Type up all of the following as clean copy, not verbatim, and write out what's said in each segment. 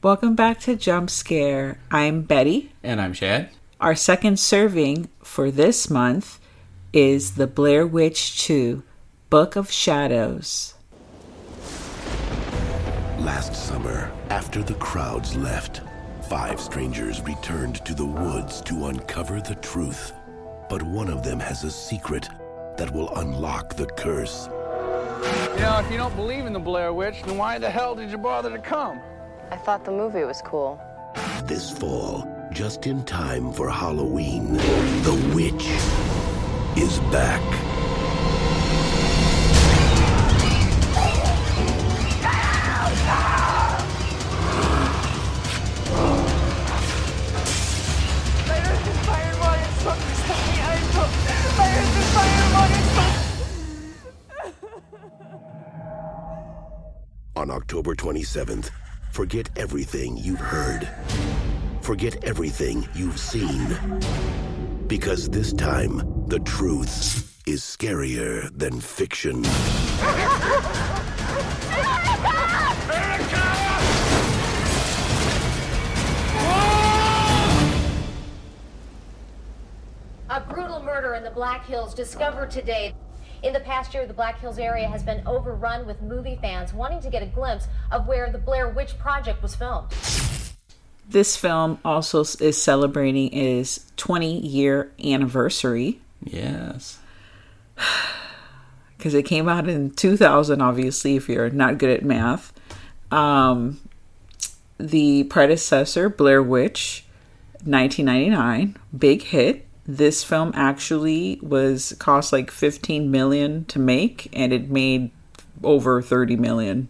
Welcome back to Jump Scare. I'm Betty. And I'm Shad. Our second serving for this month is The Blair Witch 2, Book of Shadows. Last summer, after the crowds left, 5 strangers returned to the woods to uncover the truth. But one of them has a secret that will unlock the curse. You know, if you don't believe in the Blair Witch, then why the hell did you bother to come? I thought the movie was cool. This fall, just in time for Halloween, the witch is back. On October 27th, forget everything you've heard. Forget everything you've seen. Because this time, the truth is scarier than fiction. A brutal murder in the Black Hills discovered today. In the past year, the Black Hills area has been overrun with movie fans wanting to get a glimpse of where the Blair Witch Project was filmed. This film also is celebrating its 20-year anniversary. Yes. Because it came out in 2000, obviously, if you're not good at math. The predecessor, Blair Witch, 1999, big hit. This film actually cost like $15 million to make, and it made over $40 million.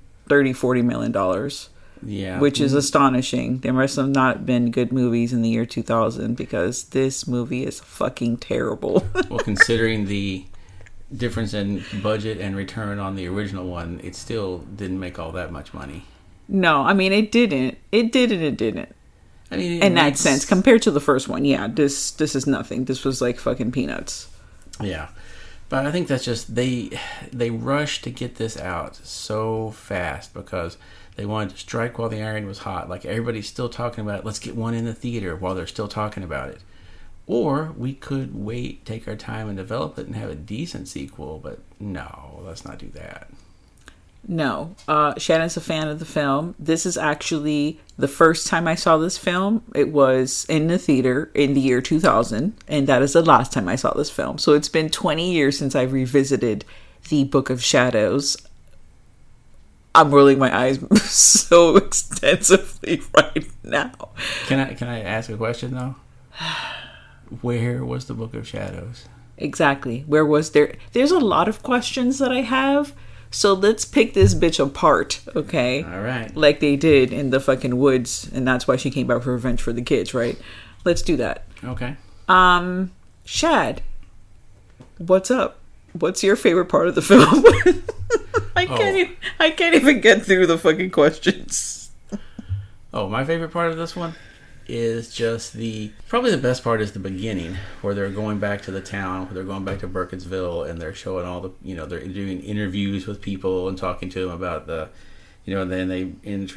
Yeah. Which is astonishing. There must have not been good movies in the year 2000 because this movie is fucking terrible. Well, considering the difference in budget and return on the original one, it still didn't make all that much money. No, I mean, it didn't. It did and it didn't. I mean, in that sense, compared to the first one, yeah, this is nothing. This was like fucking peanuts. Yeah, but I think that's just they rushed to get this out so fast because they wanted to strike while the iron was hot. Like everybody's still talking about, let's get one in the theater while they're still talking about it. Or we could wait, take our time, and develop it and have a decent sequel. But no, let's not do that. No, Shannon's a fan of the film. This is actually the first time I saw this film. It was in the theater in the year 2000, and that is the last time I saw this film. So it's been 20 years since I revisited the Book of Shadows. I'm rolling my eyes so extensively right now. Can I ask a question though? Where was the Book of Shadows? Exactly. Where was there? There's a lot of questions that I have. So let's pick this bitch apart, okay? All right. Like they did in the fucking woods, and that's why she came back for revenge for the kids, right? Let's do that. Okay. Shad, what's up? What's your favorite part of the film? I can't even get through the fucking questions. Oh, my favorite part of this one is just probably the best part is the beginning where they're going back to the town, where they're going back to Burkittsville, and they're showing all the, they're doing interviews with people and talking to them about and then they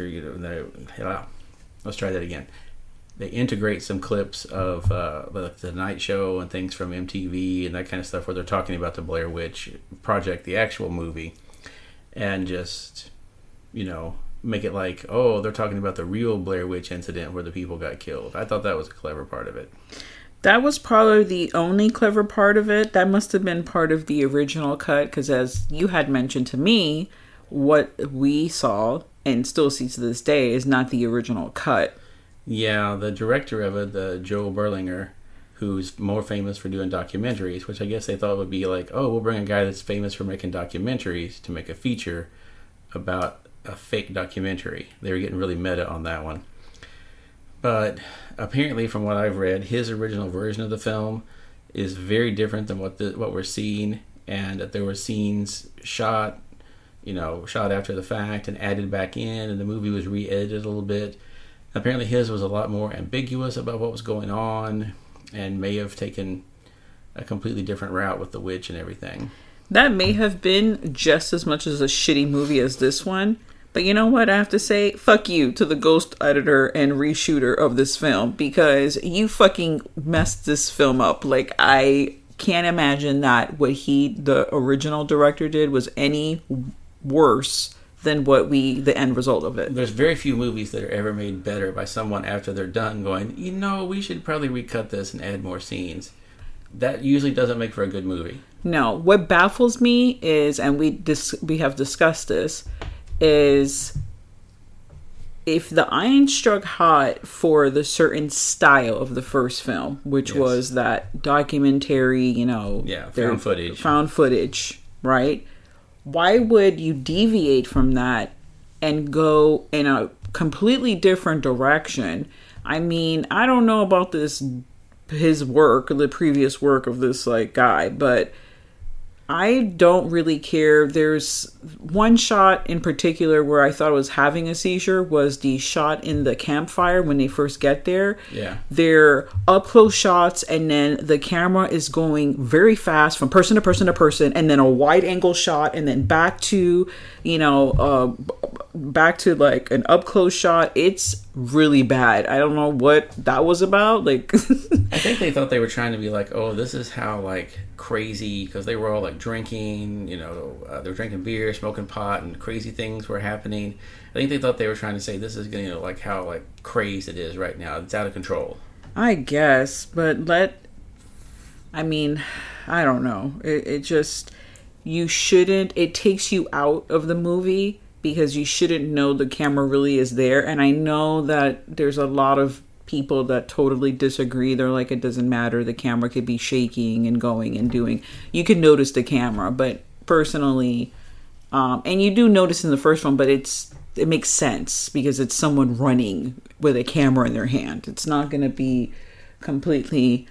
let's try that again. They integrate some clips of the Night Show and things from MTV and that kind of stuff where they're talking about the Blair Witch Project, the actual movie, and just, make it like, oh, they're talking about the real Blair Witch incident where the people got killed. I thought that was a clever part of it. That was probably the only clever part of it. That must have been part of the original cut, because as you had mentioned to me, what we saw and still see to this day is not the original cut. Yeah, the director of it, the Joe Berlinger, who's more famous for doing documentaries, which I guess they thought would be like, oh, we'll bring a guy that's famous for making documentaries to make a feature about a fake documentary. They were getting really meta on that one. But apparently, from what I've read, his original version of the film is very different than what we're seeing, and that there were scenes shot after the fact and added back in, and the movie was re-edited a little bit. Apparently, his was a lot more ambiguous about what was going on, and may have taken a completely different route with the witch and everything. That may have been just as much as a shitty movie as this one. But you know what? I have to say, fuck you to the ghost editor and reshooter of this film, because you fucking messed this film up. Like, I can't imagine that what the original director did was any worse than the end result of it. There's very few movies that are ever made better by someone after they're done going, we should probably recut this and add more scenes. That usually doesn't make for a good movie. No. What baffles me is, and we have discussed this, is if the iron struck hot for the certain style of the first film, which was that documentary, found footage, right? Why would you deviate from that and go in a completely different direction? I mean, I don't know about his work, the previous work of this guy, but I don't really care. There's one shot in particular where I thought I was having a seizure, was the shot in the campfire when they first get there. Yeah. They're up close shots, and then the camera is going very fast from person to person to person, and then a wide angle shot, and then back to, an up close shot. It's really bad. I don't know what that was about. I think they thought they were trying to be this is how crazy, because they were all drinking, they were drinking beer, smoking pot, and crazy things were happening. I think they thought they were trying to say this is how crazy it is right now. It's out of control. I guess, but I don't know. It just, you shouldn't, it takes you out of the movie because you shouldn't know the camera really is there. And I know that there's a lot of people that totally disagree. They're like, it doesn't matter. The camera could be shaking and going and doing. You can notice the camera, but personally, and you do notice in the first one, but it makes sense because it's someone running with a camera in their hand. It's not going to be completely,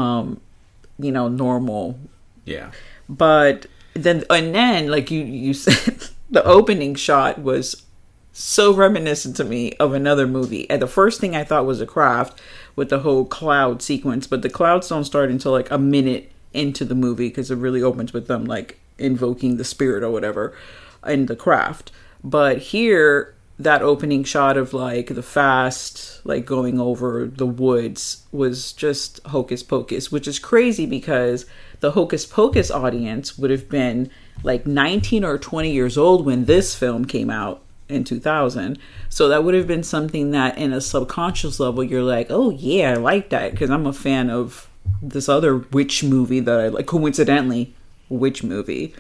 normal. Yeah. But then like you said, the opening shot was so reminiscent to me of another movie. And the first thing I thought was a craft with the whole cloud sequence, but the clouds don't start until a minute into the movie because it really opens with them invoking the spirit or whatever in the craft. But here, that opening shot of the fast going over the woods was just hocus pocus, which is crazy because the hocus pocus audience would have been 19 or 20 years old when this film came out in 2000. So that would have been something that in a subconscious level you're like, oh yeah, I like that because I'm a fan of this other witch movie that I like, coincidentally witch movie.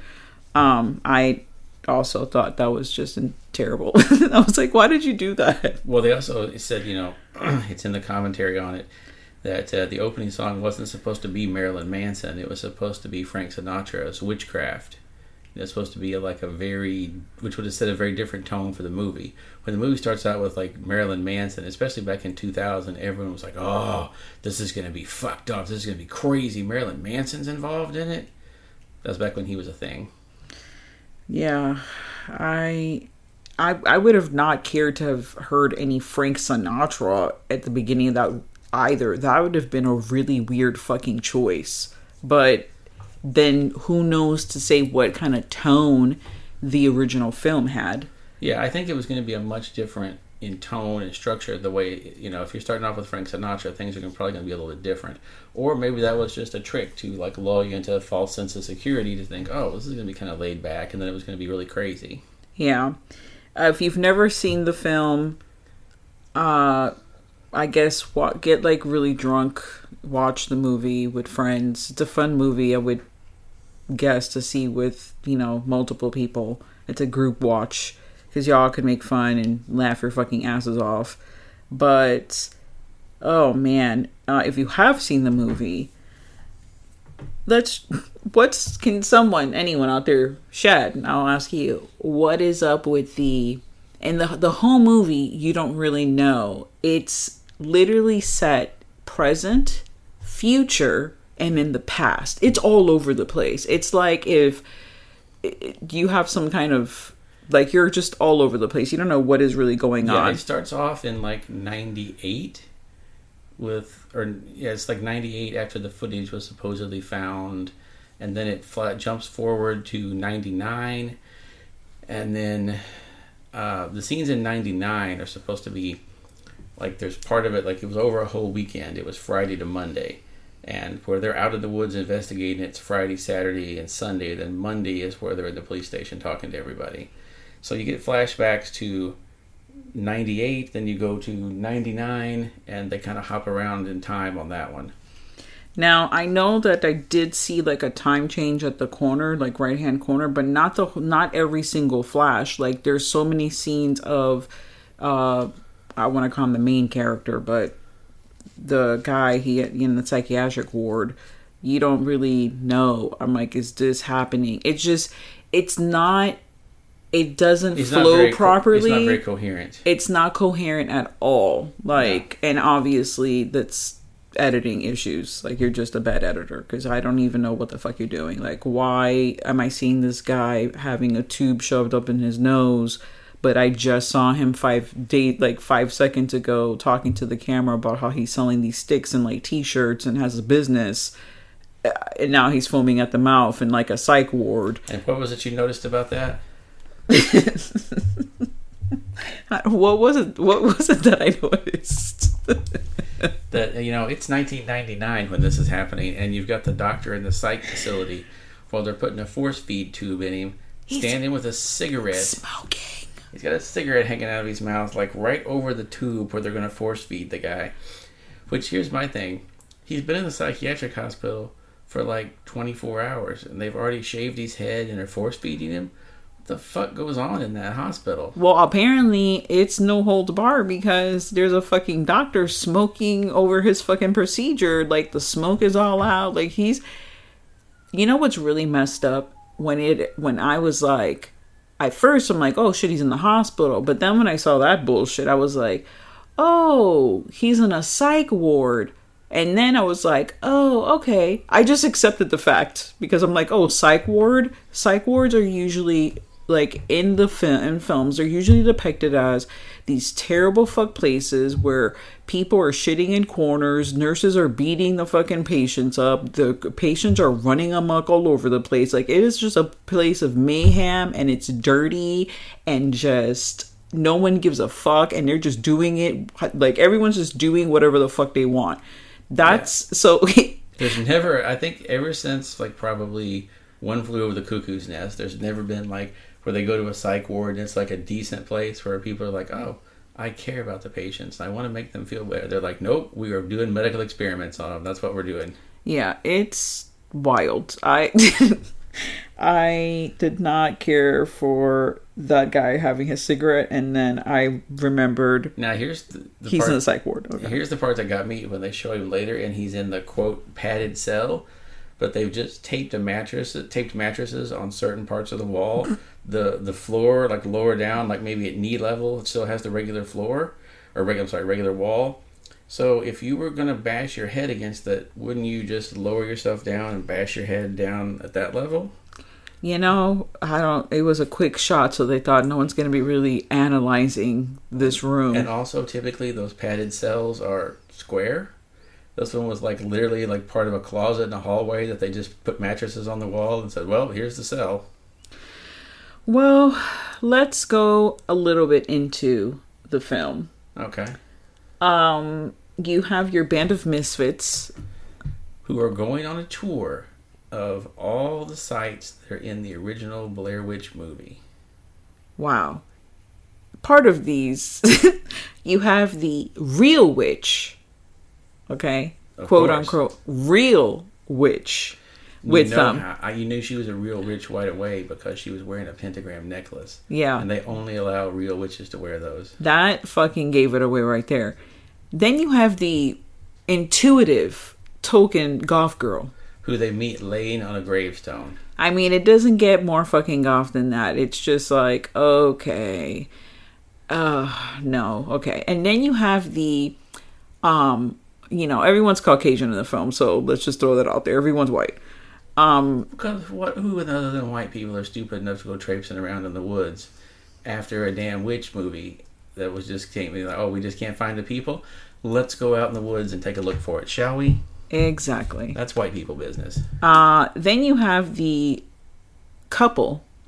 I also thought that was just terrible. I was like, why did you do that? Well, they also said, it's in the commentary on it that the opening song wasn't supposed to be Marilyn Manson. It was supposed to be Frank Sinatra's Witchcraft. It's supposed to be which would have set a very different tone for the movie. When the movie starts out with Marilyn Manson, especially back in 2000, everyone was like, oh, this is going to be fucked up. This is going to be crazy. Marilyn Manson's involved in it. That was back when he was a thing. Yeah, I would have not cared to have heard any Frank Sinatra at the beginning of that either. That would have been a really weird fucking choice. But then who knows to say what kind of tone the original film had. Yeah, I think it was going to be a much different in tone and structure. The way, if you're starting off with Frank Sinatra, things are probably going to be a little bit different. Or maybe that was just a trick to lull you into a false sense of security to think, oh, this is going to be kind of laid back, and then it was going to be really crazy. Yeah. If you've never seen the film, I guess get really drunk, watch the movie with friends. It's a fun movie, I would guess, to see with multiple people. It's a group watch because y'all can make fun and laugh your fucking asses off. But oh man, if you have seen the movie, anyone out there, Shad, I'll ask you, what is up with the whole movie? You don't really know. It's literally set present, future, and in the past. It's all over the place. It's like if you have some kind of you're just all over the place. You don't know what is really going on. Yeah, it starts off in 98 it's 98 after the footage was supposedly found, and then it jumps forward to 99, and then the scenes in 99 are supposed to be like, there's part of it, like it was over a whole weekend. It was Friday to Monday. And where they're out in the woods investigating, it's Friday, Saturday, and Sunday. Then Monday is where they're at the police station talking to everybody. So you get flashbacks to 98, then you go to 99, and they kind of hop around in time on that one. Now, I know that I did see like a time change at the corner, like right-hand corner, but not every single flash. Like, there's so many scenes of, I want to call him the main character, but the guy he in the psychiatric ward, you don't really know. I'm like, is this happening? It doesn't flow properly. It's not very coherent. It's not coherent at all. Like, and obviously that's editing issues. Like, you're just a bad editor, because I don't even know what the fuck you're doing. Like, why am I seeing this guy having a tube shoved up in his nose, but I just saw him 5 seconds ago talking to the camera about how he's selling these sticks and like t-shirts and has a business, and now he's foaming at the mouth in like a psych ward. And what was it you noticed about that? What was it that I noticed? That, it's 1999 when this is happening, and you've got the doctor in the psych facility while they're putting a force feed tube in him, standing with a cigarette, smoking. He's got a cigarette hanging out of his mouth, like right over the tube where they're going to force feed the guy. Which, here's my thing: he's been in the psychiatric hospital for like 24 hours, and they've already shaved his head and are force feeding him. The fuck goes on in that hospital? Well, apparently it's no holds barred, because there's a fucking doctor smoking over his fucking procedure. Like, the smoke is all out. Like, you know what's really messed up? When I was like, at first I'm like, oh shit, he's in the hospital. But then when I saw that bullshit, I was like, oh, he's in a psych ward. And then I was like, oh, okay. I just accepted the fact, because I'm like, oh, psych ward? Psych wards are usually, like, in films, they're usually depicted as these terrible fuck places where people are shitting in corners, nurses are beating the fucking patients up, the patients are running amok all over the place. Like, it is just a place of mayhem, and it's dirty, and just no one gives a fuck, and they're just doing it, like, everyone's just doing whatever the fuck they want. So there's never, I think ever since like probably One Flew Over the Cuckoo's Nest, there's never been like where they go to a psych ward and it's like a decent place where people are like, oh, I care about the patients, I want to make them feel better. They're like, nope, we are doing medical experiments on them. That's what we're doing. Yeah, it's wild. I did not care for that guy having his cigarette, and then I remembered. Now here's he's part, in the psych ward. Okay. Here's the part that got me when they show him later, and he's in the quote padded cell, but they've just taped mattresses on certain parts of the wall. The floor, like lower down, like maybe at knee level, it still has the regular floor, or regular wall. So if you were gonna bash your head against it, wouldn't you just lower yourself down and bash your head down at that level? It was a quick shot, so they thought no one's going to be really analyzing this room. And also, typically, those padded cells are square. This one was like literally like part of a closet in a hallway that they just put mattresses on the wall and said, well, here's the cell. Well, let's go a little bit into the film. Okay. You have your band of misfits who are going on a tour of all the sites that are in the original Blair Witch movie. Wow. Part of these, you have the real witch, okay? Quote unquote, real witch. You knew she was a real witch right away because she was wearing a pentagram necklace. Yeah. And they only allow real witches to wear those. That fucking gave it away right there. Then you have the intuitive token goth girl, who they meet laying on a gravestone. I mean, it doesn't get more fucking goth than that. It's just like, okay. No, okay. And then you have the, everyone's Caucasian in the film, so let's just throw that out there. Everyone's white. Because who other than white people are stupid enough to go traipsing around in the woods after a damn witch movie that was just came like, oh, we just can't find the people? Let's go out in the woods and take a look for it, shall we? Exactly. That's white people business. Then you have the couple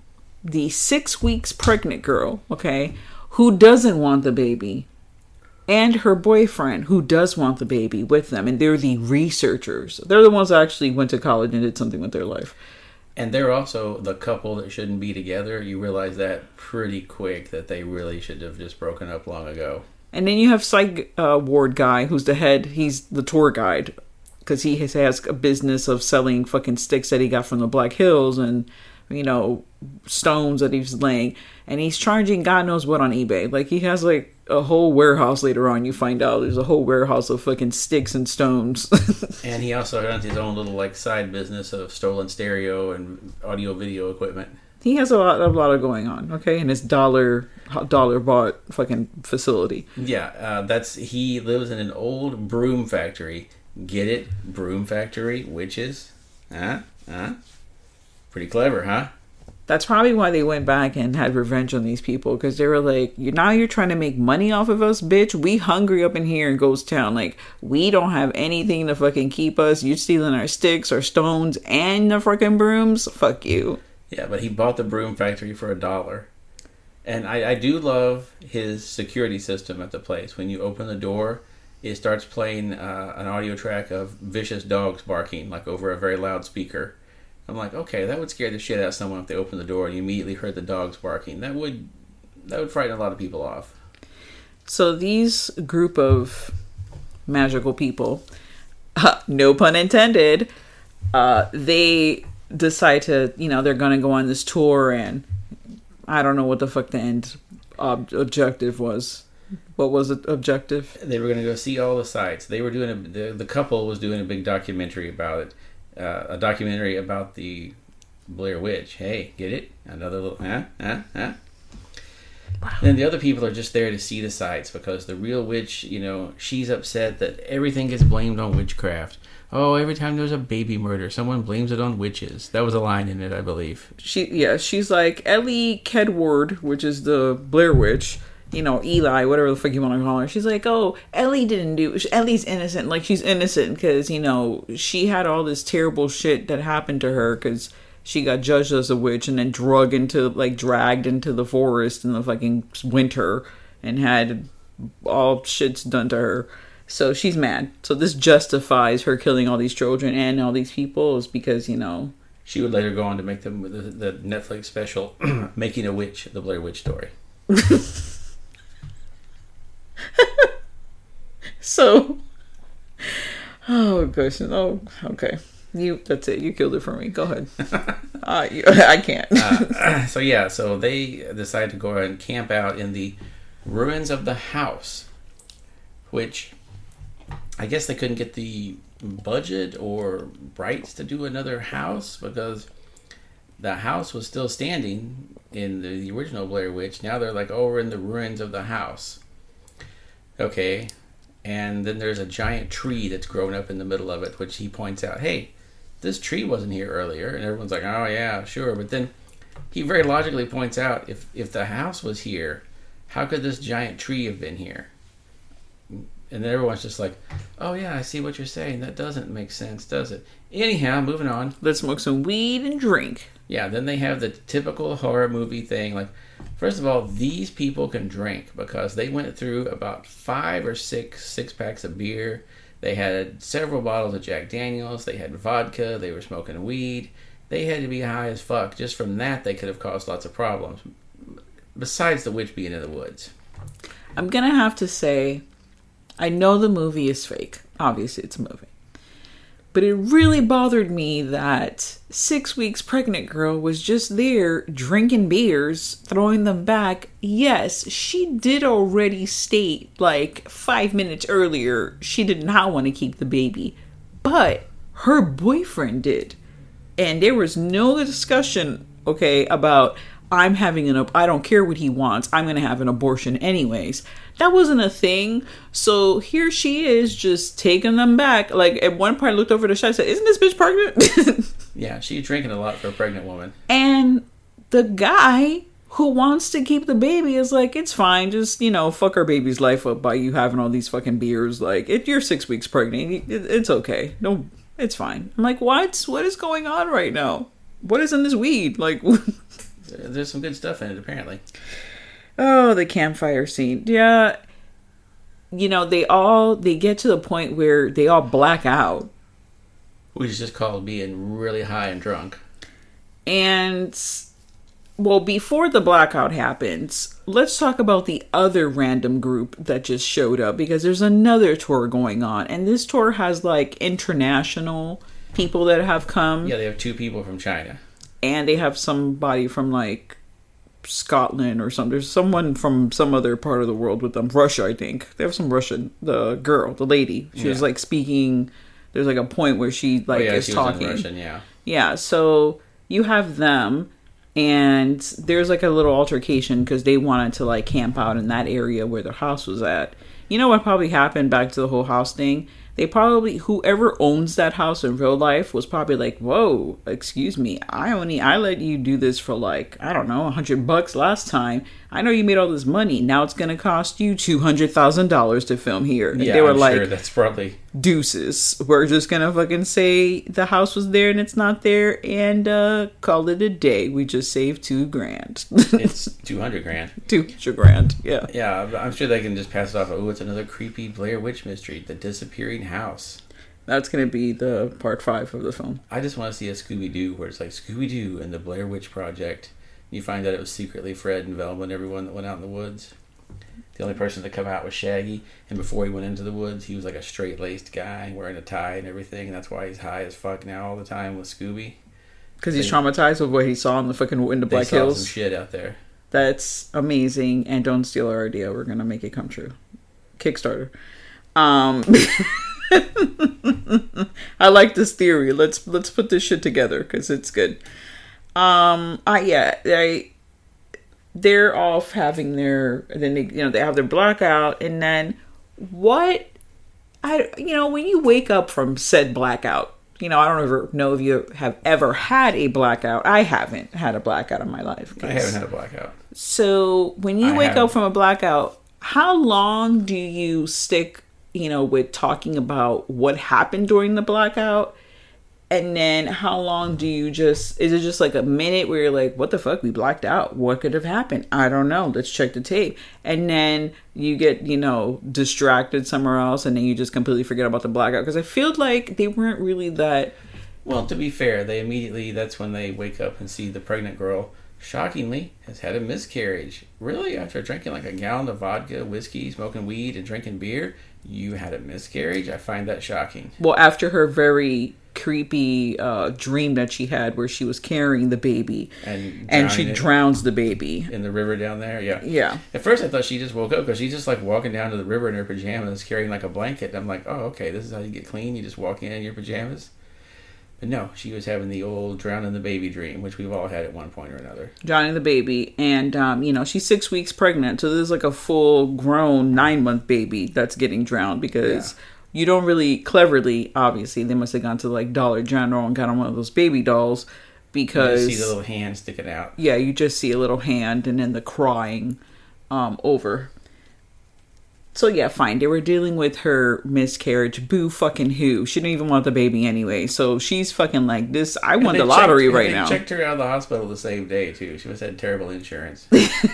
the 6 weeks pregnant girl, okay, who doesn't want the baby, and her boyfriend who does want the baby with them. And they're the researchers. They're the ones that actually went to college and did something with their life. And they're also the couple that shouldn't be together. You realize that pretty quick, that they really should have just broken up long ago. And then you have Psych Ward guy, who's the head. He's the tour guide. Because he has a business of selling fucking sticks that he got from the Black Hills and, you know, stones that he's laying. And he's charging God knows what on eBay. Like, he has, like, a whole warehouse later on. You find out there's a whole warehouse of fucking sticks and stones. And he also runs his own little, like, side business of stolen stereo and audio-video equipment. He has a lot of going on, okay? In his dollar bought fucking facility. Yeah, he lives in an old broom factory. Get it? Broom factory, witches. Pretty clever, huh? That's probably why they went back and had revenge on these people, because they were like, now you're trying to make money off of us, bitch. We hungry up in here in Ghost Town. Like, we don't have anything to fucking keep us. You stealing our sticks, our stones, and the fucking brooms? Fuck you. Yeah, but he bought the broom factory for $1. And I do love his security system at the place. When you open the door, it starts playing an audio track of vicious dogs barking, like over a very loud speaker. I'm like, okay, that would scare the shit out of someone if they opened the door and you immediately heard the dogs barking. That would frighten a lot of people off. So these group of magical people, no pun intended, they decide to, they're going to go on this tour, and I don't know what the fuck the end objective was. What was the objective? They were going to go see all the sites. They were doing the couple was doing a big documentary about it. A documentary about the Blair Witch. Hey, get it? Another little Wow. And the other people are just there to see the sites, because the real witch, she's upset that everything gets blamed on witchcraft. Oh, every time there's a baby murder, someone blames it on witches. That was a line in it, I believe. She's like, Ellie Kedward, which is the Blair Witch, Eli, whatever the fuck you want to call her. She's like, oh, Ellie's innocent. Like, she's innocent because, she had all this terrible shit that happened to her because she got judged as a witch and then dragged into the forest in the fucking winter and had all shits done to her. So she's mad. So this justifies her killing all these children and all these people, is because, she would later go on to make the Netflix special, Making a Witch, the Blair Witch Story. So, oh gosh, oh, okay. That's it. You killed it for me. Go ahead. I can't. So they decided to go ahead and camp out in the ruins of the house, which I guess they couldn't get the budget or rights to do another house, because the house was still standing in the original Blair Witch. Now they're like, we're in the ruins of the house. Okay. And then there's a giant tree that's grown up in the middle of it, which he points out, hey, this tree wasn't here earlier. And everyone's like, oh yeah, sure. But then he very logically points out, if the house was here, how could this giant tree have been here? And everyone's just like, oh yeah, I see what you're saying. That doesn't make sense, does it? Anyhow, moving on. Let's smoke some weed and drink. Yeah, then they have the typical horror movie thing. Like, first of all, these people can drink because they went through about 5 or 6 packs of beer. They had several bottles of Jack Daniels. They had vodka. They were smoking weed. They had to be high as fuck. Just from that, they could have caused lots of problems. Besides the witch being in the woods. I'm going to have to say, I know the movie is fake. Obviously, it's a movie. But it really bothered me that 6 weeks pregnant girl was just there drinking beers, throwing them back. Yes, she did already state like 5 minutes earlier she did not want to keep the baby. But her boyfriend did. And there was no discussion, about I don't care what he wants. I'm going to have an abortion anyways. That wasn't a thing. So here she is just taking them back. Like, at one point I looked over the shot and said, isn't this bitch pregnant? Yeah, she's drinking a lot for a pregnant woman. And the guy who wants to keep the baby is like, it's fine. Just, fuck our baby's life up by you having all these fucking beers. Like, if you're 6 weeks pregnant, it's okay. No, it's fine. I'm like, what is going on right now? What is in this weed? Like, there's some good stuff in it, apparently. Oh, the campfire scene. Yeah. You know, they get to the point where they all black out. Which is just called being really high and drunk. And, well, before the blackout happens, let's talk about the other random group that just showed up, because there's another tour going on. And this tour has, like, international people that have come. Yeah, they have 2 people from China. And they have somebody from, like, Scotland or something. There's someone from some other part of the world with them. Russia, I think. They have some Russian. The girl, the lady. She was, like, speaking. There's, like, a point where she, like, is talking. Was in Russian, yeah. Yeah, so you have them. And there's, like, a little altercation because they wanted to, like, camp out in that area where their house was at. You know what probably happened back to the whole house thing? They probably, whoever owns that house in real life was probably like, whoa, excuse me, I let you do this for like, I don't know, $100 last time. I know you made all this money. Now it's going to cost you $200,000 to film here. And yeah, they were I'm like, sure that's probably... Deuces. We're just going to fucking say the house was there and it's not there and call it a day. We just saved $2,000. It's $200,000. $200,000, yeah. Yeah, I'm sure they can just pass it off. Oh, it's another creepy Blair Witch mystery, the disappearing house. That's going to be the part 5 of the film. I just want to see a Scooby-Doo where it's like Scooby-Doo and the Blair Witch Project. You find out it was secretly Fred and Velma and everyone that went out in the woods. The only person to come out was Shaggy, and before he went into the woods, he was like a straight-laced guy wearing a tie and everything, and that's why he's high as fuck now all the time with Scooby. Because he's traumatized with what he saw in the Black Hills. Some shit out there. That's amazing, and don't steal our idea. We're gonna make it come true. Kickstarter. I like this theory. Let's put this shit together because it's good. They're off having their, then they have their blackout, and then when you wake up from said blackout, I don't ever know if you have ever had a blackout. I haven't had a blackout in my life. I haven't had a blackout. So when you wake up from a blackout, how long do you stick, with talking about what happened during the blackout? And then how long do you is it just like a minute where you're like, what the fuck? We blacked out. What could have happened? I don't know. Let's check the tape. And then you get, distracted somewhere else, and then you just completely forget about the blackout. Because I feel like they weren't really that... Well, to be fair, that's when they wake up and see the pregnant girl, shockingly, has had a miscarriage. Really? After drinking like a gallon of vodka, whiskey, smoking weed, and drinking beer, you had a miscarriage? I find that shocking. Well, after her very creepy dream that she had where she was carrying the baby and she drowns the baby in the river down there. Yeah. At first I thought she just woke up because she's just like walking down to the river in her pajamas carrying like a blanket, and I'm like, oh, okay, this is how you get clean. You just walk in your pajamas. But no, she was having the old drowning the baby dream, which we've all had at one point or another. Drowning the baby, and she's 6 weeks pregnant, so there's like a full grown 9-month baby that's getting drowned because you don't really cleverly, obviously, they must have gone to like Dollar General and got on one of those baby dolls because... You just see the little hand sticking out. Yeah, you just see a little hand and then the crying over. So yeah, fine. They were dealing with her miscarriage. Boo fucking who. She didn't even want the baby anyway. So she's fucking like, this, I won the lottery right now. They checked her out of the hospital the same day too. She must have had terrible insurance.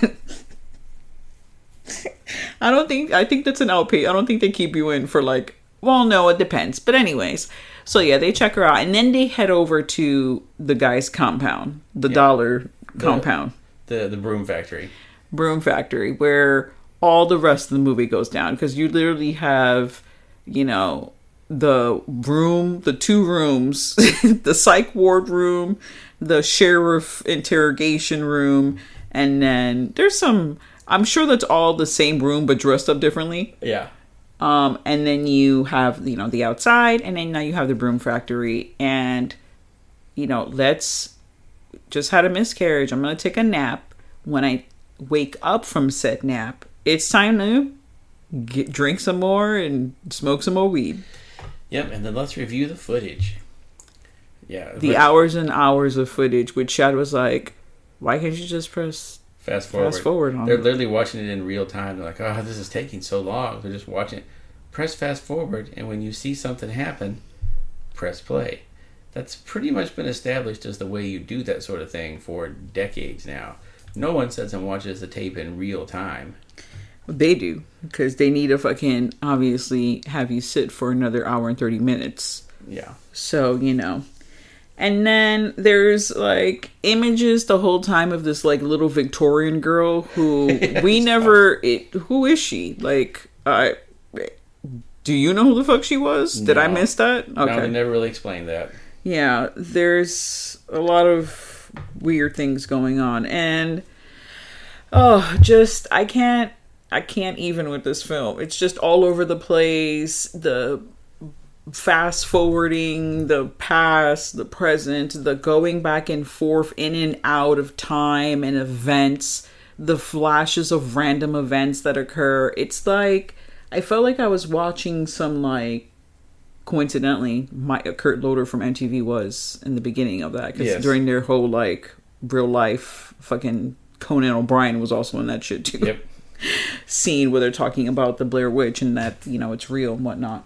I think that's an outpay. I don't think they keep you in for like... Well, no, it depends. But anyways, so yeah, they check her out. And then they head over to the guy's compound. The dollar compound. The broom factory. Broom factory, where all the rest of the movie goes down. Because you literally have, the room, the 2 rooms, the psych ward room, the sheriff interrogation room, and then there's some... I'm sure that's all the same room, but dressed up differently. Yeah. And then you have, the outside, and then now you have the broom factory, and, let's just had a miscarriage. I'm going to take a nap. When I wake up from said nap, it's time to drink some more and smoke some more weed. Yep. And then let's review the footage. Yeah. The hours and hours of footage, which Chad was like, why can't you just press fast forward on it? They're literally watching it in real time. They're like, oh, this is taking so long. They're just watching it. Press fast forward, and when you see something happen, press play. That's pretty much been established as the way you do that sort of thing for decades now. No one sits and watches the tape in real time. They do, because they need to fucking obviously have you sit for another hour and 30 minutes. Yeah. So, you know. And then there's like images the whole time of this like little Victorian girl who we never, who is she? Like, do you know who the fuck she was? Did I miss that? Okay. No, they never really explained that. Yeah, there's a lot of weird things going on. And, I can't even with this film. It's just all over the place. The fast forwarding, the past, the present, the going back and forth in and out of time and events, the flashes of random events that occur. It's like, I felt like I was watching some, like, coincidentally, Kurt Loder from MTV was in the beginning of that. Because during their whole, like, real life, fucking Conan O'Brien was also in that shit, too. Yep. Scene where they're talking about the Blair Witch and that, you know, it's real and whatnot.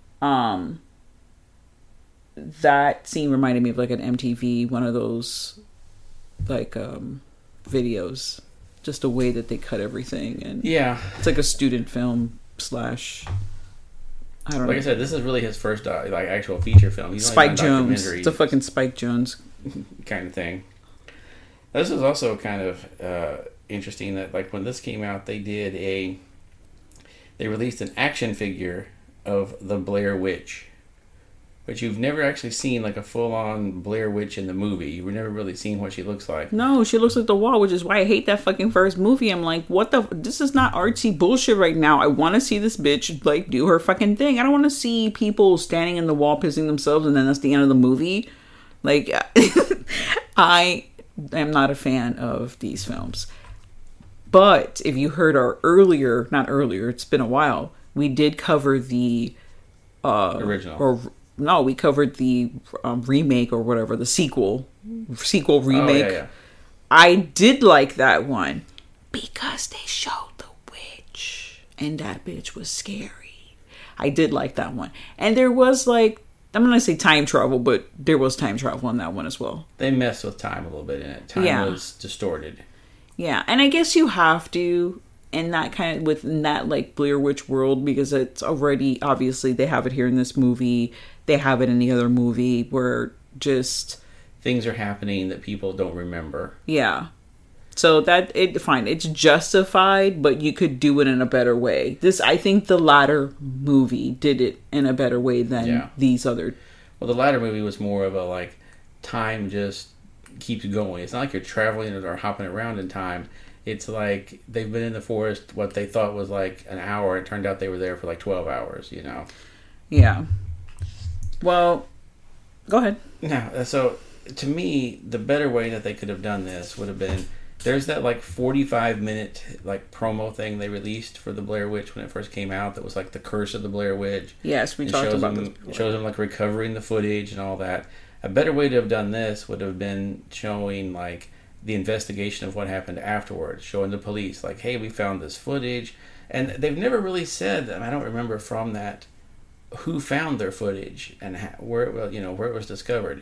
That scene reminded me of, like, an MTV, one of those, like, videos. Just the way that they cut everything. And yeah. It's like a student film / I don't know. Like I said, this is really his first like actual feature film. He's Spike Jones. It's a fucking Spike Jones kind of thing. This is also kind of interesting that like when this came out, they released an action figure of the Blair Witch, but you've never actually seen like a full-on Blair Witch in the movie. You've never really seen what she looks like. No, she looks like the wall, which is why I hate that fucking first movie. I'm like, what the? This is not artsy bullshit right now. I want to see this bitch like do her fucking thing. I don't want to see people standing in the wall pissing themselves and then that's the end of the movie. Like, I am not a fan of these films. But if you heard our not earlier, it's been a while, we did cover the original. No, we covered the remake or whatever, the sequel remake. Oh, yeah. I did like that one because they showed the witch and that bitch was scary. I did like that one. And there was like, I'm going to say time travel, but there was time travel in that one as well. They messed with time a little bit in it. Time was distorted. Yeah, and I guess you have to in that kind of, within that like Blair Witch world, because it's already, obviously they have it here in this movie. They have it in the other movie where just things are happening that people don't remember. Yeah. So it's justified, but you could do it in a better way. I think the latter movie did it in a better way than these other. Well, the latter movie was more of a like time just keeps going. It's not like you're traveling or hopping around in time. It's like they've been in the forest what they thought was like an hour. It turned out they were there for like 12 hours, you know? Yeah. Well, go ahead. No, so to me, the better way that they could have done this would have been, there's that like 45-minute like promo thing they released for the Blair Witch when it first came out that was like the curse of the Blair Witch. Yes, we talked about this before. It shows them like recovering the footage and all that. A better way to have done this would have been showing like the investigation of what happened afterwards, showing the police like, hey, we found this footage. And they've never really said, and I don't remember from that, who found their footage and where it was discovered.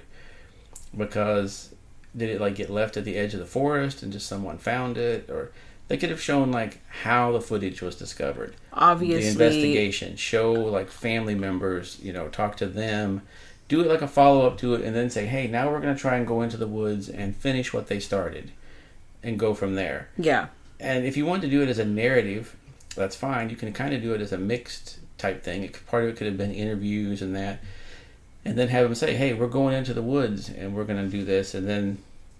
Because did it like get left at the edge of the forest and just someone found it? Or they could have shown like how the footage was discovered. Obviously. The investigation. Show like family members, talk to them. Do it like a follow-up to it and then say, hey, now we're going to try and go into the woods and finish what they started and go from there. Yeah. And if you want to do it as a narrative, that's fine. You can kind of do it as a mixed type thing. Part of it could have been interviews and that. And then have them say, hey, we're going into the woods and we're going to do this. And then,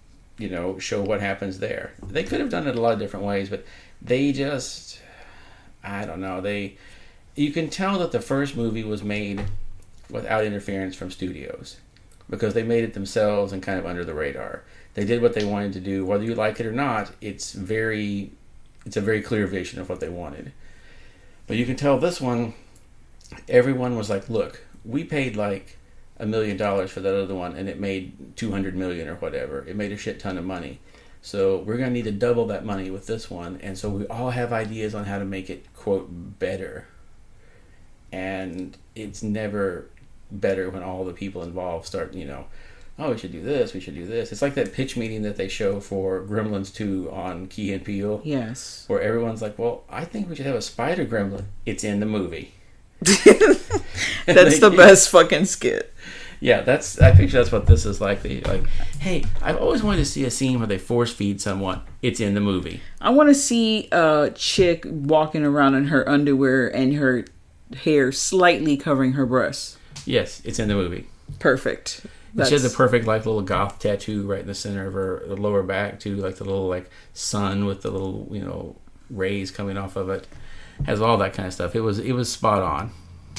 show what happens there. They could have done it a lot of different ways, but they just, I don't know. You can tell that the first movie was made without interference from studios because they made it themselves and kind of under the radar. They did what they wanted to do. Whether you like it or not, it's a very clear vision of what they wanted. But you can tell this one, everyone was like, look, we paid like $1 million for that other one and it made $200 million or whatever. It made a shit ton of money. So we're going to need to double that money with this one. And so we all have ideas on how to make it, quote, better. And it's never better when all the people involved start, oh, we should do this, we should do this. It's like that pitch meeting that they show for Gremlins 2 on Key and Peele. Yes. Where everyone's like, well, I think we should have a spider gremlin. It's in the movie. That's the best fucking skit. Yeah, I picture that's what this is like. Hey, I've always wanted to see a scene where they force feed someone. It's in the movie. I want to see a chick walking around in her underwear and her hair slightly covering her breasts. Yes, it's in the movie. Perfect. She has a perfect little goth tattoo right in the center of her lower back too, like the little sun with the little rays coming off of it. Has all that kind of stuff. It was spot on.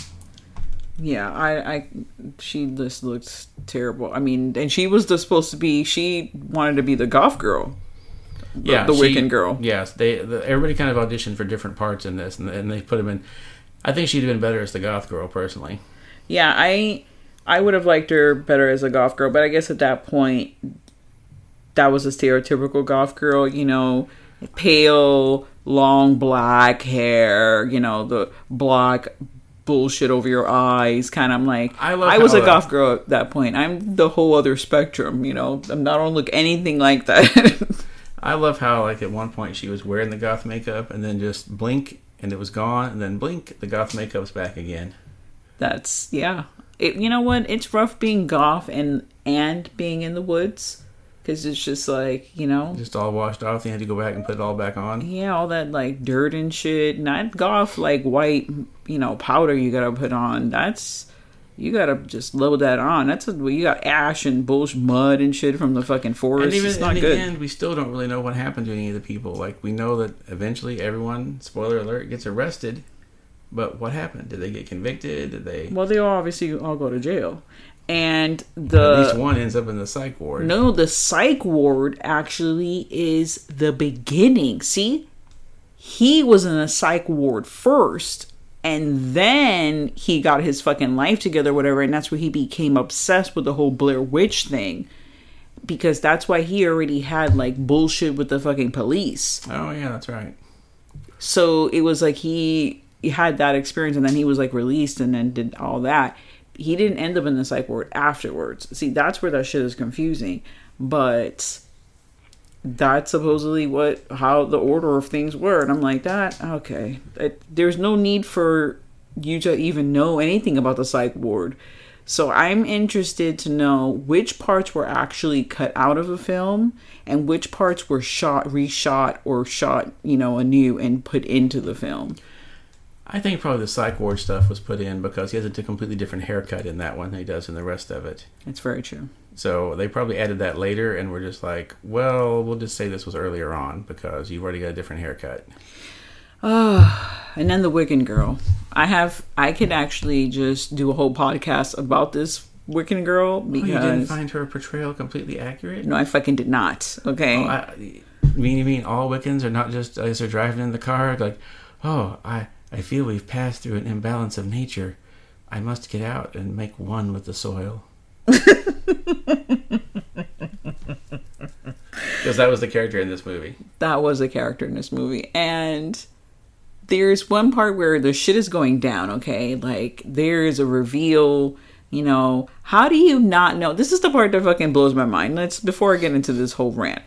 Yeah, she just looks terrible. I mean, and she was she wanted to be the goth girl. The Wiccan girl. Yes, everybody kind of auditioned for different parts in this, and they put them in. I think she'd have been better as the goth girl, personally. Yeah, I would have liked her better as a goth girl, but I guess at that point, that was a stereotypical goth girl, pale, long black hair, the black bullshit over your eyes, kind of. I'm like, I was a goth girl at that point. I'm the whole other spectrum, I'm not gonna look anything like that. I love how, at one point she was wearing the goth makeup and then just blink and it was gone, and then blink, the goth makeup's back again. That's, yeah. You know what? It's rough being goth and being in the woods. Because it's just just all washed off. You had to go back and put it all back on. Yeah, all that dirt and shit. Not goth white, powder you gotta put on. You gotta just load that on. You got ash and bullshit, mud and shit from the fucking forest. And even it's not in good. the end, we still don't really know what happened to any of the people. We know that eventually everyone, spoiler alert, gets arrested. But what happened? Did they get convicted? Did they? Well, they obviously all go to jail. And at least one ends up in the psych ward. No, the psych ward actually is the beginning. See? He was in a psych ward first, and then he got his fucking life together, whatever, and that's where he became obsessed with the whole Blair Witch thing. Because that's why he already had bullshit with the fucking police. Oh, yeah, that's right. So it was he had that experience, and then he was released and then did all that. He didn't end up in the psych ward afterwards. See, that's where that shit is confusing. But that's supposedly how the order of things were. And I'm like, okay. There's no need for you to even know anything about the psych ward. So I'm interested to know which parts were actually cut out of a film and which parts were reshot, or shot, anew and put into the film. I think probably the psych ward stuff was put in because he has a completely different haircut in that one than he does in the rest of it. It's very true. So they probably added that later, and we're just well, we'll just say this was earlier on because you've already got a different haircut. And then the Wiccan girl. I could actually just do a whole podcast about this Wiccan girl because... you didn't find her portrayal completely accurate? No, I fucking did not. Okay. You mean all Wiccans are not just as they're driving in the car I feel we've passed through an imbalance of nature. I must get out and make one with the soil. Because that was the character in this movie. That was a character in this movie. And there's one part where the shit is going down, okay? There is a reveal, How do you not know? This is the part that fucking blows my mind. Before I get into this whole rant.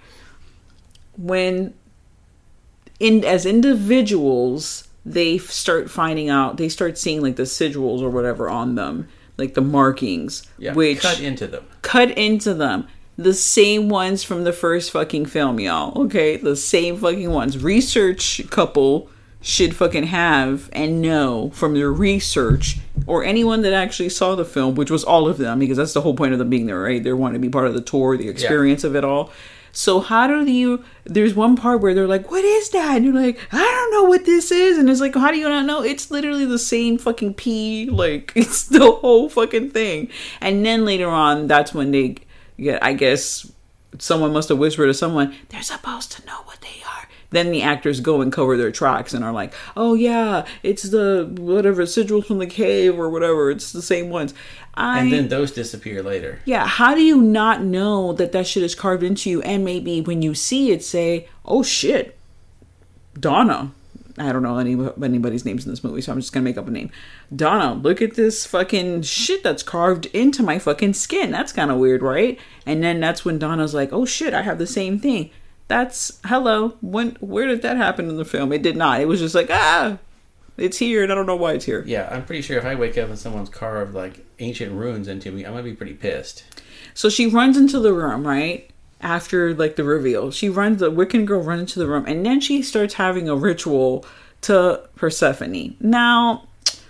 As individuals... they start finding out, they start seeing the sigils or whatever on them, the markings, which cut into them. The same ones from the first fucking film, y'all. Okay, the same fucking ones. Research couple should fucking have and know from their research, or anyone that actually saw the film, which was all of them, because that's the whole point of them being there, right? They want to be part of the tour, the experience of it all. So how do you... There's one part where they're like, what is that? And you're like, I don't know what this is. And it's how do you not know? It's literally the same fucking pea. It's the whole fucking thing. And then later on, that's when they get... I guess someone must have whispered to someone, they're supposed to know what they are. Then the actors go and cover their tracks and are like, oh yeah, it's the whatever sigils from the cave or whatever. It's the same ones. And then those disappear later. Yeah, how do you not know that shit is carved into you? And maybe when you see it, say, oh shit, Donna. I don't know anybody's names in this movie, so I'm just gonna make up a name. Donna, look at this fucking shit that's carved into my fucking skin. That's kind of weird, right? And then that's when Donna's like, oh shit, I have the same thing. That's, hello, where did that happen in the film? It did not. It was just like, it's here, and I don't know why it's here. Yeah, I'm pretty sure if I wake up and someone's carved, like, ancient runes into me, I'm gonna be pretty pissed. So she runs into the room, right? After, like, the reveal. The Wiccan girl runs into the room, and then she starts having a ritual to Persephone. Now,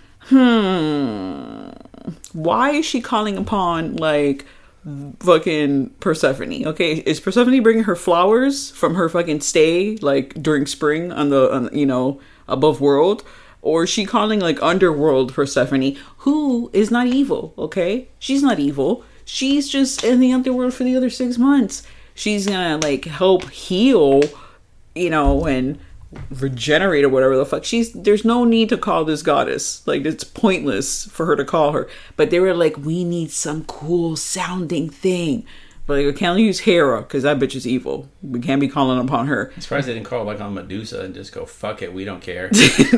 why is she calling upon, like, fucking Persephone? Okay, is Persephone bringing her flowers from her fucking stay, like, during spring on the above world? Or is she calling, like, underworld Persephone, who is not evil, okay? She's not evil. She's just in the underworld for the other 6 months. She's gonna, like, help heal, and regenerate or whatever the fuck. There's no need to call this goddess. Like, it's pointless for her to call her. But they were like, we need some cool sounding thing. But like, we can't use Hera, because that bitch is evil. We can't be calling upon her. I'm surprised they didn't call like on Medusa and just go, fuck it, we don't care.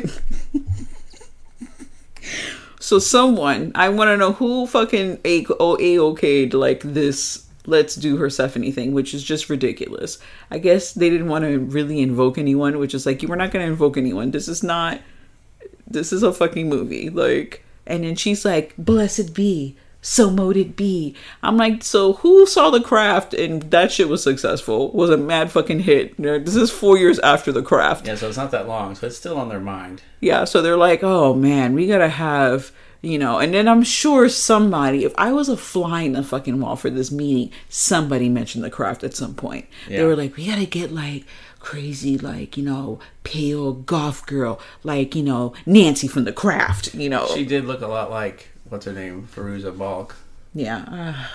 So I want to know who fucking A-okay'd like this let's do Persephone thing, which is just ridiculous. I guess they didn't want to really invoke anyone, which is like, we're not going to invoke anyone. This is a fucking movie. Like, and then she's like, blessed be, so mote it be. I'm like, so who saw The Craft and that shit was successful? Was a mad fucking hit. This is 4 years after The Craft. Yeah, so it's not that long, so it's still on their mind. Yeah, so they're like, oh man, we gotta have, and then I'm sure somebody, if I was a fly in the fucking wall for this meeting, somebody mentioned The Craft at some point. Yeah. They were like, we gotta get like crazy, like, pale goth girl, like, Nancy from The Craft, She did look a lot like, what's her name? Fairuza Balk. Yeah.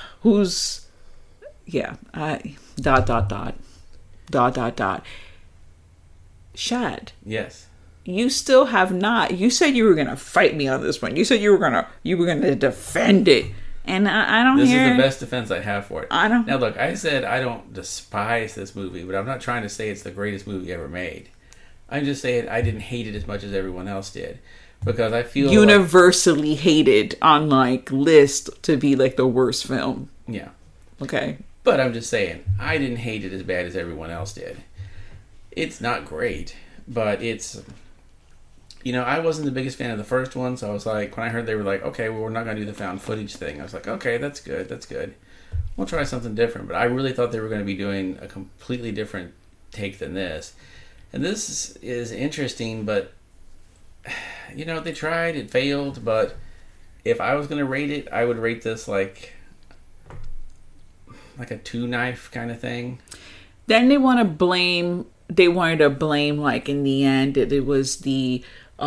Shad. Yes. You still have not. You said you were going to fight me on this one. You said you were going to defend it. And I don't This hear... is the best defense I have for it. I don't... Now look, I said I don't despise this movie, but I'm not trying to say it's the greatest movie ever made. I'm just saying I didn't hate it as much as everyone else did. Because I feel universally hated on like list to be like the worst film. Yeah. Okay. But I'm just saying, I didn't hate it as bad as everyone else did. It's not great, but it's... I wasn't the biggest fan of the first one, so I was like, when I heard they were like, okay, well, we're not going to do the found footage thing, I was like, okay, that's good. We'll try something different. But I really thought they were going to be doing a completely different take than this. And this is interesting, but, they tried, it failed, but if I was going to rate it, I would rate this like a two-knife kind of thing. Then they wanted to blame, like, in the end, it was the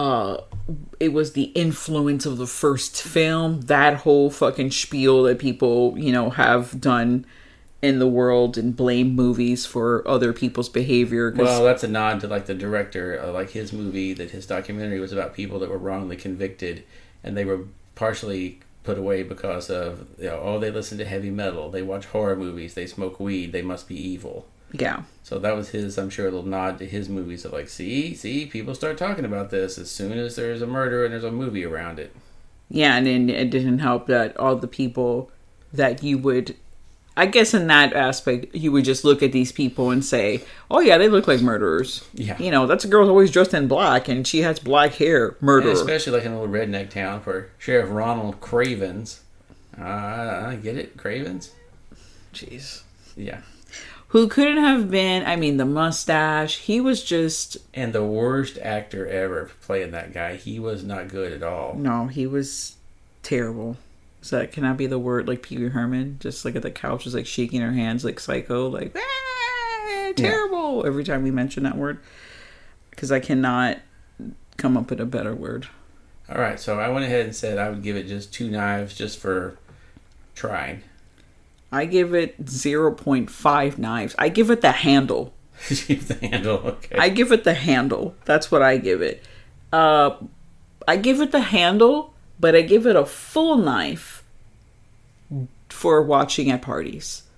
influence of the first film, that whole fucking spiel that people, have done in the world and blame movies for other people's behavior. Well, that's a nod to, like, the director, like his movie, that his documentary was about people that were wrongly convicted, and they were partially put away because of, they listen to heavy metal, they watch horror movies, they smoke weed, they must be evil. Yeah. So that was his, I'm sure, a little nod to his movies of like, see, people start talking about this as soon as there's a murder and there's a movie around it. Yeah, and then it didn't help that all the people that you would, I guess in that aspect, you would just look at these people and say, oh yeah, they look like murderers. Yeah. That's a girl who's always dressed in black and she has black hair, murderer. And especially like in a little redneck town for Sheriff Ronald Cravens. I get it, Cravens? Jeez. Yeah. Who couldn't have been, the mustache, he was just... And the worst actor ever playing that guy. He was not good at all. No, he was terrible. Can that be the word, like Pee Wee Herman? Just like at the couch, just like shaking her hands like psycho, like, terrible, yeah. Every time we mention that word. Because I cannot come up with a better word. All right, so I went ahead and said I would give it just 2 knives just for trying. I give it 0.5 knives. I give it the handle. The handle, okay. I give it the handle. That's what I give it. I give it the handle, but I give it a full knife for watching at parties.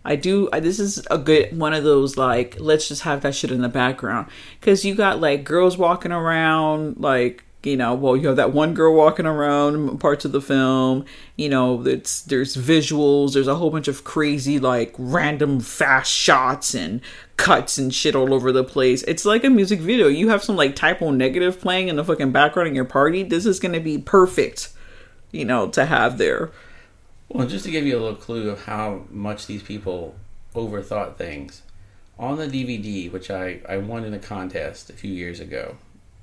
This is a good one of those, like, let's just have that shit in the background, because you got like girls walking around, like, you know, well, you have that one girl walking around parts of the film, you know, there's visuals, there's a whole bunch of crazy, like, random fast shots and cuts and shit all over the place. It's like a music video. You have some, like, Type O Negative playing in the fucking background in your party. This is going to be perfect, you know, to have there. Well, just to give you a little clue of how much these people overthought things, on the DVD, which I won in a contest a few years ago,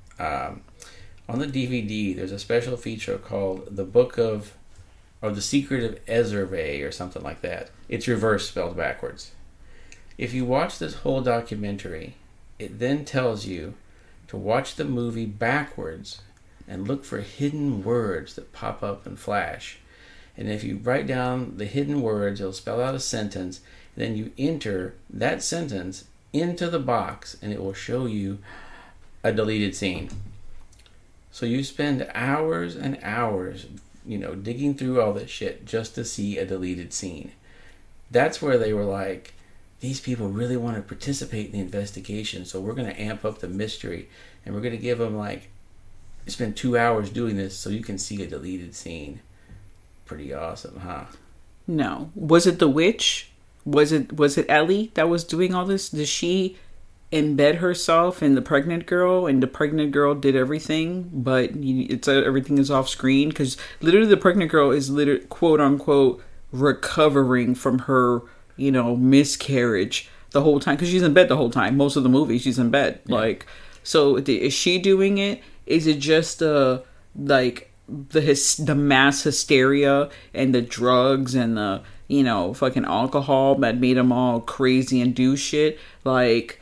on the DVD, there's a special feature called The Book of, or The Secret of Ezervay, or something like that. It's reverse, spelled backwards. If you watch this whole documentary, it then tells you to watch the movie backwards and look for hidden words that pop up and flash. And if you write down the hidden words, it'll spell out a sentence, and then you enter that sentence into the box, and it will show you a deleted scene. So you spend hours and hours, you know, digging through all this shit just to see a deleted scene. That's where they were like, these people really want to participate in the investigation, so we're going to amp up the mystery, and we're going to give them, like, spend 2 hours doing this so you can see a deleted scene. Pretty awesome, huh? No. Was it the witch? Was it Ellie that was doing all this? Did she embed herself in the pregnant girl, and the pregnant girl did everything, but everything is off screen? Because literally the pregnant girl is literally, quote unquote, recovering from her, you know, miscarriage the whole time, because she's in bed the whole time. Most of the movie she's in bed. Yeah. Like, so is she doing it? Is it just like the mass hysteria and the drugs and the, you know, fucking alcohol that made them all crazy and do shit? Like,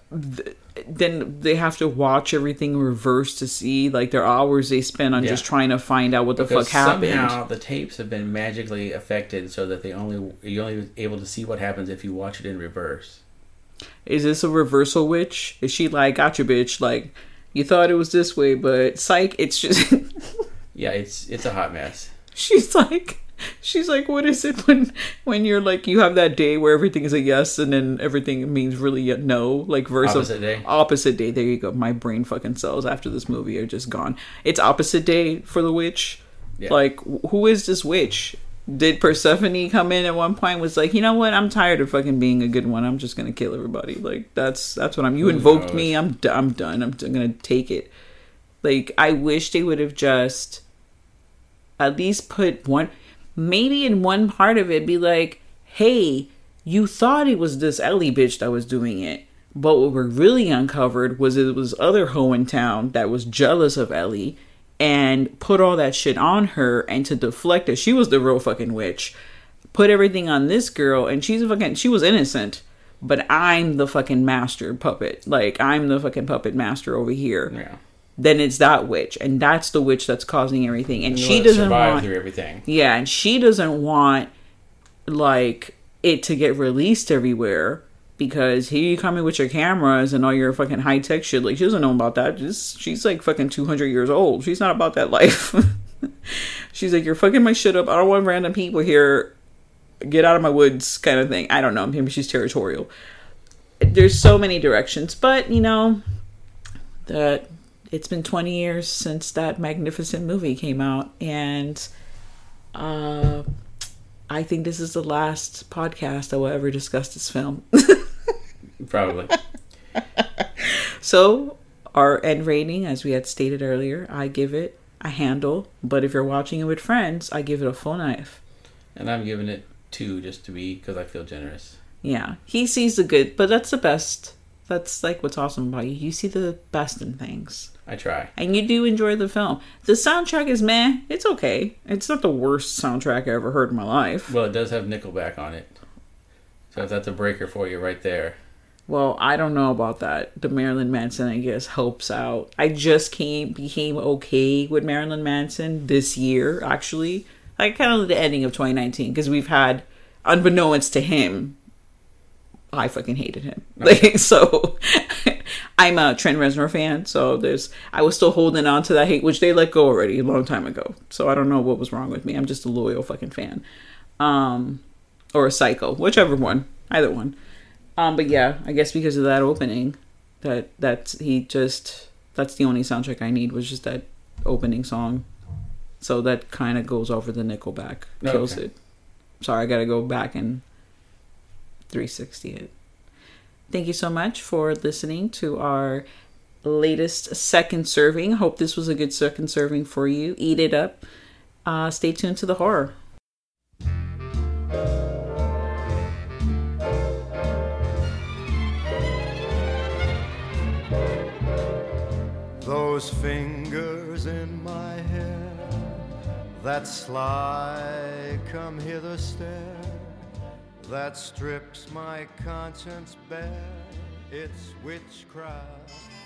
then they have to watch everything reverse to see, like, their hours they spend on just trying to find out what the fuck happened. Somehow the tapes have been magically affected so that you're only able to see what happens if you watch it in reverse. Is this a reversal witch? Is she like, gotcha, bitch? Like, you thought it was this way, but psych, it's just yeah, it's a hot mess. She's like, what is it when you're like, you have that day where everything is a yes and then everything means really a no, like versus opposite day. There you go. My brain fucking cells after this movie are just gone. It's opposite day for the witch. Yeah. Like, who is this witch? Did Persephone come in at one point, was like, you know what, I'm tired of fucking being a good one, I'm just gonna kill everybody. Like, that's what you invoked me, I'm done, I'm gonna take it. Like, I wish they would have just at least put one, maybe in one part of it, be like, hey, you thought it was this Ellie bitch that was doing it, but what we really uncovered was it was other hoe in town that was jealous of Ellie and put all that shit on her, and to deflect it, she was the real fucking witch. Put everything on this girl, and she was innocent, but I'm the fucking master puppet. Like, I'm the fucking puppet master over here. Yeah. Then it's that witch, and that's the witch that's causing everything, and she doesn't survive through everything. Yeah, and she doesn't want, like, it to get released everywhere, because here you come in with your cameras and all your fucking high tech shit. Like, she doesn't know about that. She's like fucking 200 years old. She's not about that life. She's like, you're fucking my shit up. I don't want random people here. Get out of my woods, kind of thing. I don't know. Maybe she's territorial. There's so many directions, but you know that it's been 20 years since that magnificent movie came out, and I think this is the last podcast I will ever discuss this film. Probably. So, our end rating, as we had stated earlier, I give it a handle. But if you're watching it with friends, I give it a full knife. And I'm giving it 2 just to be, because I feel generous. Yeah. He sees the good, but that's the best. That's like what's awesome about you. You see the best in things. I try. And you do enjoy the film. The soundtrack is meh. It's okay. It's not the worst soundtrack I ever heard in my life. Well, it does have Nickelback on it. So that's a breaker for you right there. Well, I don't know about that. The Marilyn Manson, I guess, helps out. I just became okay with Marilyn Manson this year, actually. Like, kind of the ending of 2019. Because we've had, unbeknownst to him, I fucking hated him. Okay. Like, so I'm a Trent Reznor fan, so I was still holding on to that hate, which they let go already a long time ago. So I don't know what was wrong with me. I'm just a loyal fucking fan. or a Psycho, whichever one, either one. But yeah, I guess because of that opening, that's the only soundtrack I need, was just that opening song. So that kind of goes over the Nickelback, kills it. Sorry, I gotta go back and 360 it. Thank you so much for listening to our latest second serving. Hope this was a good second serving for you. Eat it up. Stay tuned to the horror. Those fingers in my hair, that sly come hither stare, that strips my conscience bare, it's witchcraft.